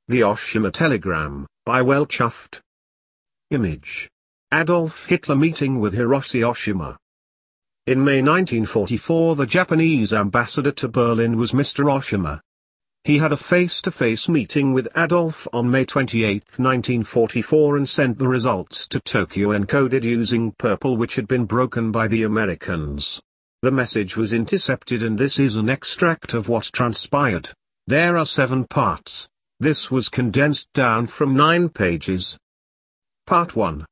The Oshima Telegram, by Welchuft. Image. Adolf Hitler meeting with Hiroshi Oshima. In May 1944 the Japanese ambassador to Berlin was Mr. Oshima. He had a face-to-face meeting with Adolf on May 28, 1944 and sent the results to Tokyo encoded using purple which had been broken by the Americans. The message was intercepted and this is an extract of what transpired. There are 7 parts. This was condensed down from 9 pages. Part 1.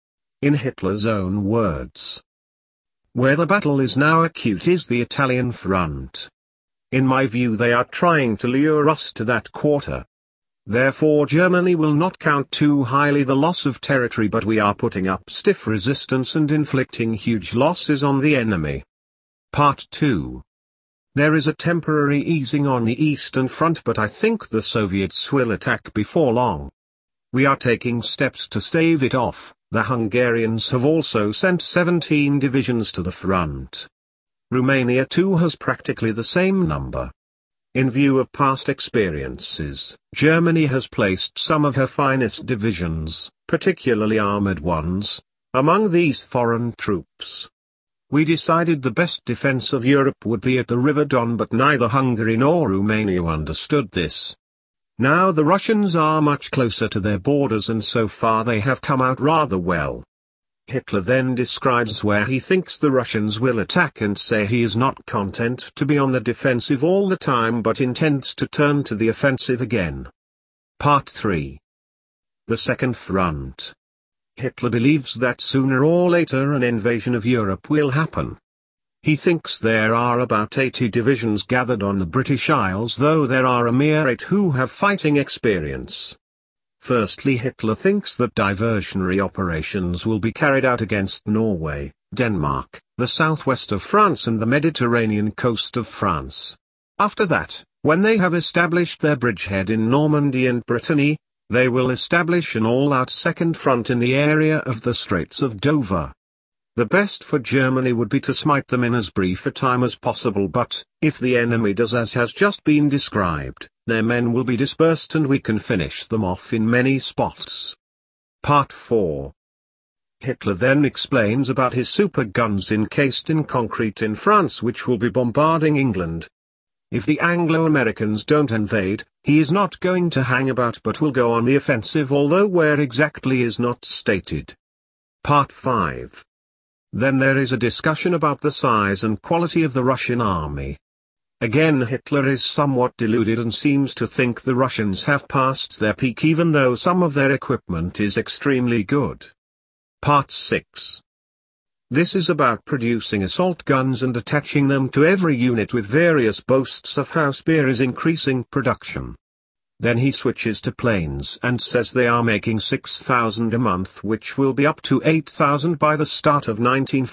In Hitler's own words. Where the battle is now acute is the Italian front. In my view they are trying to lure us to that quarter. Therefore Germany will not count too highly the loss of territory, but we are putting up stiff resistance and inflicting huge losses on the enemy. Part 2. There is a temporary easing on the Eastern Front, but I think the Soviets will attack before long. We are taking steps to stave it off. The Hungarians have also sent 17 divisions to the front. Romania too has practically the same number. In view of past experiences, Germany has placed some of her finest divisions, particularly armored ones, among these foreign troops. We decided the best defense of Europe would be at the River Don, but neither Hungary nor Romania understood this. Now the Russians are much closer to their borders and so far they have come out rather well. Hitler then describes where he thinks the Russians will attack and say he is not content to be on the defensive all the time but intends to turn to the offensive again. Part 3. The Second Front. Hitler believes that sooner or later an invasion of Europe will happen. He thinks there are about 80 divisions gathered on the British Isles, though there are a mere 8 who have fighting experience. Firstly, Hitler thinks that diversionary operations will be carried out against Norway, Denmark, the southwest of France and the Mediterranean coast of France. After that, when they have established their bridgehead in Normandy and Brittany, they will establish an all-out second front in the area of the Straits of Dover. The best for Germany would be to smite them in as brief a time as possible, but, if the enemy does as has just been described, their men will be dispersed and we can finish them off in many spots. Part 4. Hitler then explains about his super guns encased in concrete in France which will be bombarding England. If the Anglo-Americans don't invade, he is not going to hang about but will go on the offensive, although where exactly is not stated. Part 5. Then there is a discussion about the size and quality of the Russian army. Again Hitler is somewhat deluded and seems to think the Russians have passed their peak even though some of their equipment is extremely good. Part 6. This is about producing assault guns and attaching them to every unit with various boasts of how Speer is increasing production. Then he switches to planes and says they are making 6,000 a month, which will be up to 8,000 by the start of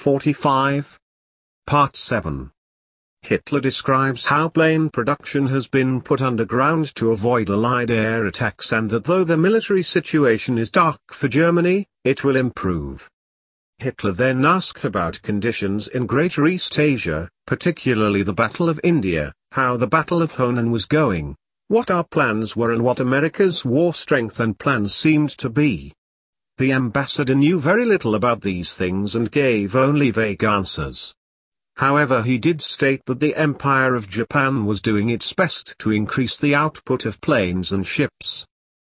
1945. Part 7. Hitler describes how plane production has been put underground to avoid Allied air attacks and that though the military situation is dark for Germany, it will improve. Hitler then asked about conditions in Greater East Asia, particularly the Battle of India, how the Battle of Honan was going, what our plans were and what America's war strength and plans seemed to be. The ambassador knew very little about these things and gave only vague answers. However, he did state that the Empire of Japan was doing its best to increase the output of planes and ships.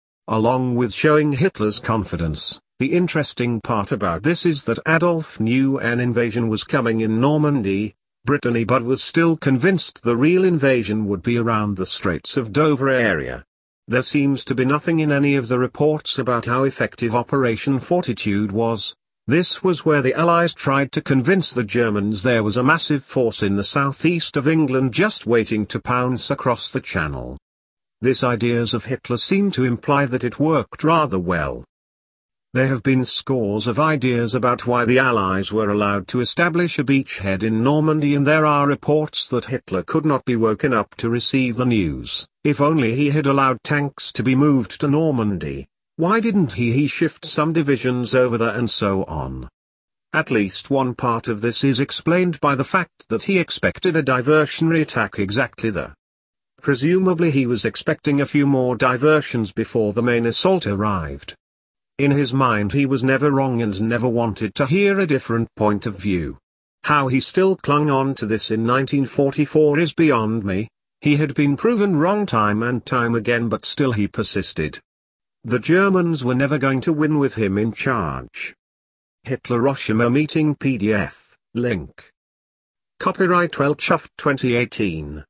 Along with showing Hitler's confidence, the interesting part about this is that Adolf knew an invasion was coming in Normandy, Brittany, but was still convinced the real invasion would be around the Straits of Dover area. There seems to be nothing in any of the reports about how effective Operation Fortitude was. This was where the Allies tried to convince the Germans there was a massive force in the southeast of England just waiting to pounce across the Channel. These ideas of Hitler seem to imply that it worked rather well. There have been scores of ideas about why the Allies were allowed to establish a beachhead in Normandy, and there are reports that Hitler could not be woken up to receive the news. If only he had allowed tanks to be moved to Normandy. Why didn't he shift some divisions over there and so on? At least one part of this is explained by the fact that he expected a diversionary attack exactly there. Presumably he was expecting a few more diversions before the main assault arrived. In his mind he was never wrong and never wanted to hear a different point of view. How he still clung on to this in 1944 is beyond me. He had been proven wrong time and time again, but still he persisted. The Germans were never going to win with him in charge. Hitler-Oshima meeting PDF, link. Copyright Weltschafft 2018.